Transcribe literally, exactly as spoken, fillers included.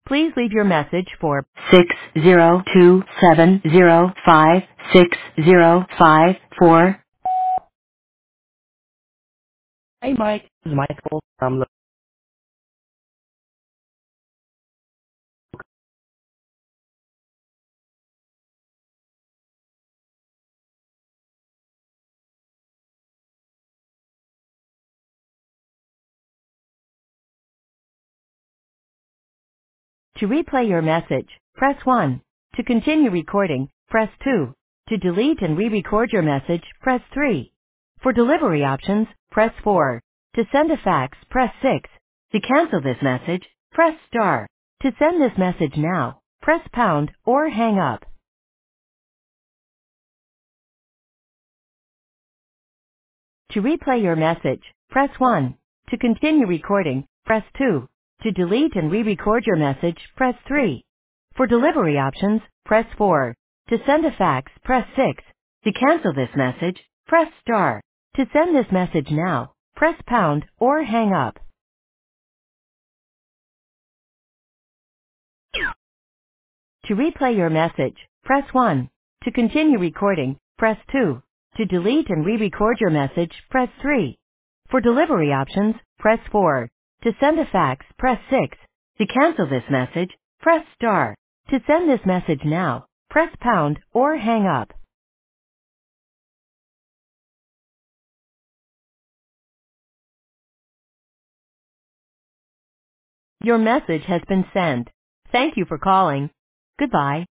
Please leave your message for six zero two seven zero five six zero five four. Hey, Mike. This is Michael. Um, To replay your message, press one. To continue recording, press two. To delete and re-record your message, press three. For delivery options, press four. To send a fax, press six. To cancel this message, press star. To send this message now, press pound or hang up. To replay your message, press one. To continue recording, press two. To delete and re-record your message, press three. For delivery options, press four. To send a fax, press six. To cancel this message, press star. To send this message now, press pound or hang up. To replay your message, press one. To continue recording, press two. To delete and re-record your message, press three. For delivery options, press four. To send a fax, press six. To cancel this message, press star. To send this message now, press pound or hang up. Your message has been sent. Thank you for calling. Goodbye.